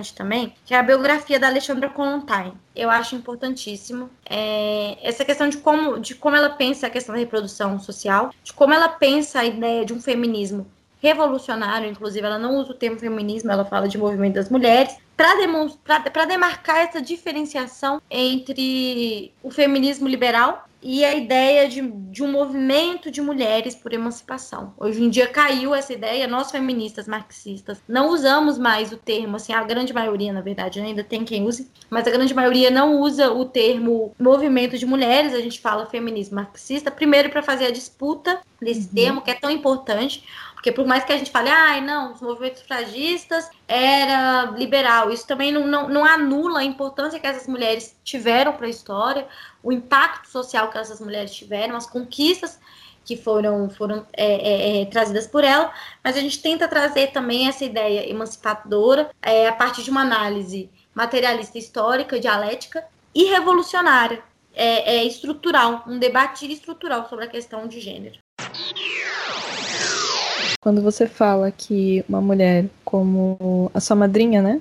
importante também, que é a biografia da Alexandra Kollontai. Eu acho importantíssimo é, essa questão de como, de como ela pensa a questão da reprodução social, de como ela pensa a ideia de um feminismo revolucionário, inclusive ela não usa o termo feminismo, ela fala de movimento das mulheres, para demarcar essa diferenciação entre o feminismo liberal e a ideia de, de um movimento de mulheres por emancipação. Hoje em dia caiu essa ideia, nós feministas marxistas não usamos mais o termo, assim, a grande maioria, na verdade, ainda tem quem use, mas a grande maioria não usa o termo movimento de mulheres, a gente fala feminismo marxista, primeiro para fazer a disputa desse uhum. termo, que é tão importante, porque por mais que a gente fale, ah, não, os movimentos sufragistas era liberal, isso também não, não, não anula a importância que essas mulheres tiveram para a história, o impacto social que essas mulheres tiveram, as conquistas que foram, foram é, é, é, trazidas por ela, mas a gente tenta trazer também essa ideia emancipadora é, a partir de uma análise materialista histórica, dialética e revolucionária, é, é estrutural, um debate estrutural sobre a questão de gênero. Quando você fala que uma mulher como a sua madrinha, né,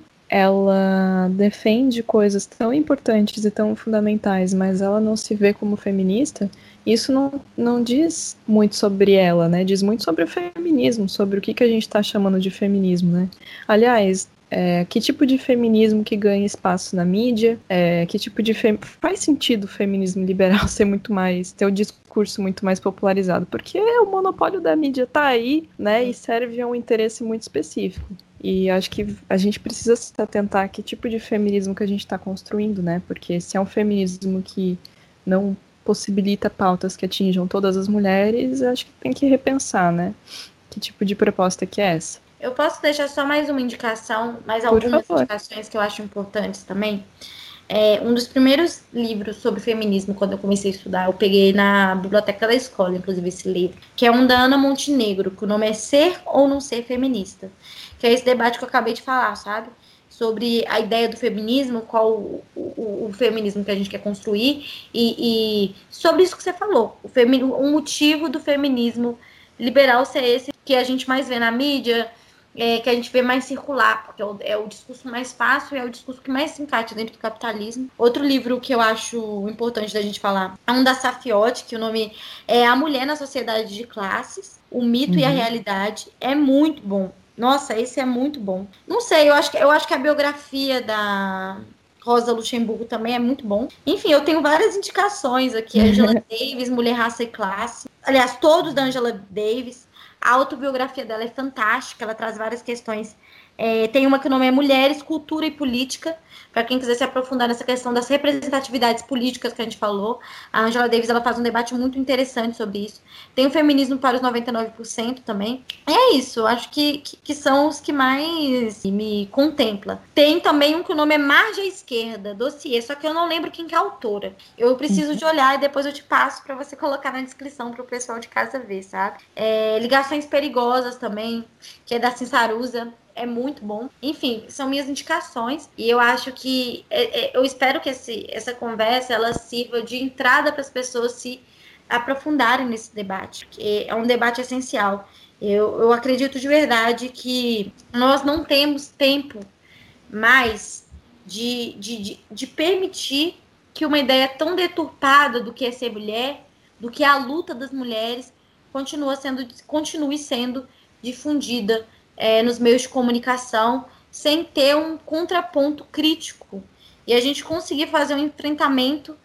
ela defende coisas tão importantes e tão fundamentais, mas ela não se vê como feminista, isso não, não diz muito sobre ela, né, diz muito sobre o feminismo, sobre o que, que a gente está chamando de feminismo, né. Aliás, é, que tipo de feminismo que ganha espaço na mídia, é, que tipo de fem... faz sentido o feminismo liberal ser muito mais, ter o discurso muito mais popularizado, porque o monopólio da mídia tá aí, né, e serve a um interesse muito específico. E acho que a gente precisa se atentar a que tipo de feminismo que a gente está construindo, né, porque se é um feminismo que não possibilita pautas que atinjam todas as mulheres, acho que tem que repensar, né, que tipo de proposta que é essa. Eu posso deixar só mais uma indicação, mais Por algumas favor. indicações que eu acho importantes também. É, um dos primeiros livros sobre feminismo, quando eu comecei a estudar, eu peguei na biblioteca da escola, inclusive, esse livro, que é um da Ana Montenegro, que o nome é Ser ou Não Ser Feminista, que é esse debate que eu acabei de falar, sabe? Sobre a ideia do feminismo, qual o, o, o feminismo que a gente quer construir, e, e sobre isso que você falou, o, femi- o motivo do feminismo liberal ser esse que a gente mais vê na mídia, É, que a gente vê mais circular, porque é o, é o discurso mais fácil e é o discurso que mais se encaixa dentro do capitalismo. Outro livro que eu acho importante da gente falar é um da Safiotti, que o nome é A Mulher na Sociedade de Classes, o Mito uhum. e a Realidade. É muito bom. Nossa, esse é muito bom. Não sei, eu acho que, eu acho que a biografia da Rosa Luxemburgo também é muito bom. Enfim, eu tenho várias indicações aqui. Angela Davis, Mulher, Raça e Classe. Aliás, todos da Angela Davis. A autobiografia dela é fantástica, ela traz várias questões. É, tem uma que o nome é Mulheres, Cultura e Política, para quem quiser se aprofundar nessa questão das representatividades políticas que a gente falou. A Angela Davis ela faz um debate muito interessante sobre isso. Tem o Feminismo para os noventa e nove por cento também. E é isso, eu acho que, que, que são os que mais me contempla. Tem também um que o nome é Margem à Esquerda, dossiê, só que eu não lembro quem que é a autora. Eu preciso uhum. de olhar e depois eu te passo para você colocar na descrição para o pessoal de casa ver, sabe? É, Ligações Perigosas também, que é da Cinsaruza. É muito bom. Enfim, são minhas indicações. E eu acho que... É, é, eu espero que esse, essa conversa ela sirva de entrada para as pessoas se aprofundarem nesse debate. Que é um debate essencial. Eu, eu acredito de verdade que nós não temos tempo mais de, de, de, de permitir que uma ideia tão deturpada do que é ser mulher, do que é a luta das mulheres, continua sendo, continue sendo difundida É, nos meios de comunicação, sem ter um contraponto crítico. E a gente conseguir fazer um enfrentamento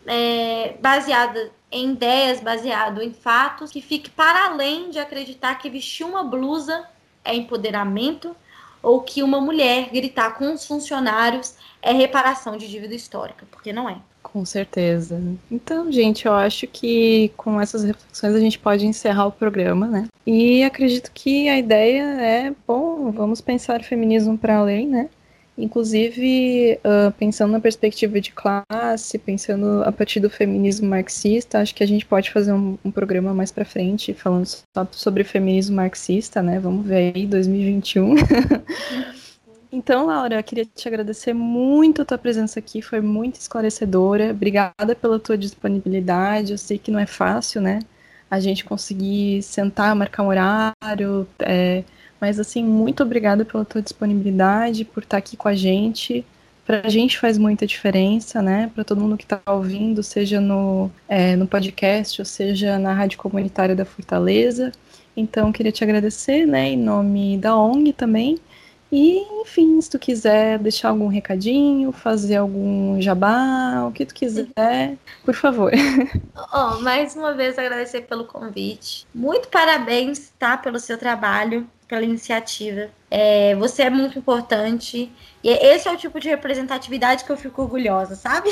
é, baseado em ideias, baseado em fatos, que fique para além de acreditar que vestir uma blusa é empoderamento, ou que uma mulher gritar com os funcionários é reparação de dívida histórica, porque não é. Com certeza. Então, gente, eu acho que com essas reflexões a gente pode encerrar o programa, né? E acredito que a ideia é, bom, vamos pensar feminismo para além, né? Inclusive, uh, pensando na perspectiva de classe, pensando a partir do feminismo marxista, acho que a gente pode fazer um, um programa mais para frente, falando só sobre feminismo marxista, né? Vamos ver aí, dois mil e vinte e um. Então, Laura, eu queria te agradecer muito a tua presença aqui, foi muito esclarecedora. Obrigada pela tua disponibilidade, eu sei que não é fácil, né? a gente conseguir sentar, marcar um horário. É, mas, assim, muito obrigada pela tua disponibilidade, por estar aqui com a gente. Para a gente faz muita diferença, né? Para todo mundo que está ouvindo, seja no, é, no podcast, ou seja na Rádio Comunitária da Fortaleza. Então, queria te agradecer, né, em nome da O N G também. E, enfim, se tu quiser deixar algum recadinho, fazer algum jabá, o que tu quiser, por favor. Oh, mais uma vez agradecer pelo convite. Muito parabéns, tá, pelo seu trabalho, pela iniciativa. É, você é muito importante. E esse é o tipo de representatividade que eu fico orgulhosa, sabe?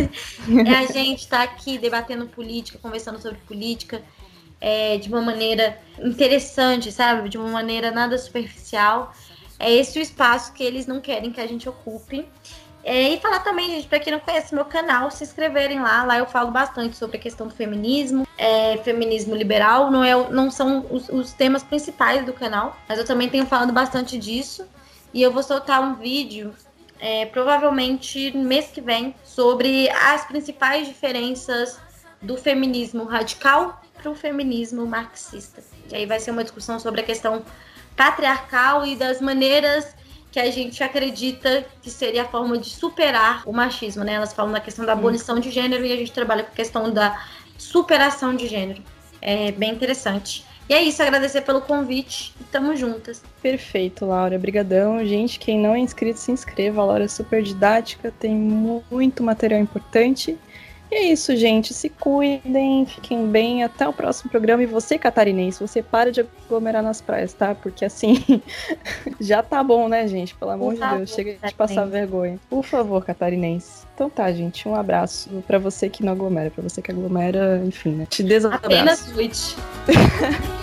É a gente estar tá aqui debatendo política, conversando sobre política, é, de uma maneira interessante, sabe? De uma maneira nada superficial. É esse o espaço que eles não querem que a gente ocupe. É, e falar também, gente, para quem não conhece meu canal, se inscreverem lá. Lá eu falo bastante sobre a questão do feminismo, é, feminismo liberal. Não, é, não são os, os temas principais do canal, mas eu também tenho falado bastante disso. E eu vou soltar um vídeo, é, provavelmente no mês que vem, sobre as principais diferenças do feminismo radical para o feminismo marxista. E aí vai ser uma discussão sobre a questão patriarcal e das maneiras que a gente acredita que seria a forma de superar o machismo, né? Elas falam da questão da abolição de gênero e a gente trabalha com a questão da superação de gênero. É bem interessante. E é isso, agradecer pelo convite e tamo juntas. Perfeito, Laura. Obrigadão. Gente, quem não é inscrito, se inscreva. A Laura é super didática, tem muito material importante. E é isso, gente. Se cuidem, fiquem bem. Até o próximo programa. E você, catarinense, você para de aglomerar nas praias, tá? Porque assim, já tá bom, né, gente? Pelo amor de Deus, chega de passar vergonha. Por favor, catarinense. Então tá, gente. Um abraço pra você que não aglomera. Pra você que aglomera, enfim, né? Te desabraço. Apenas noite.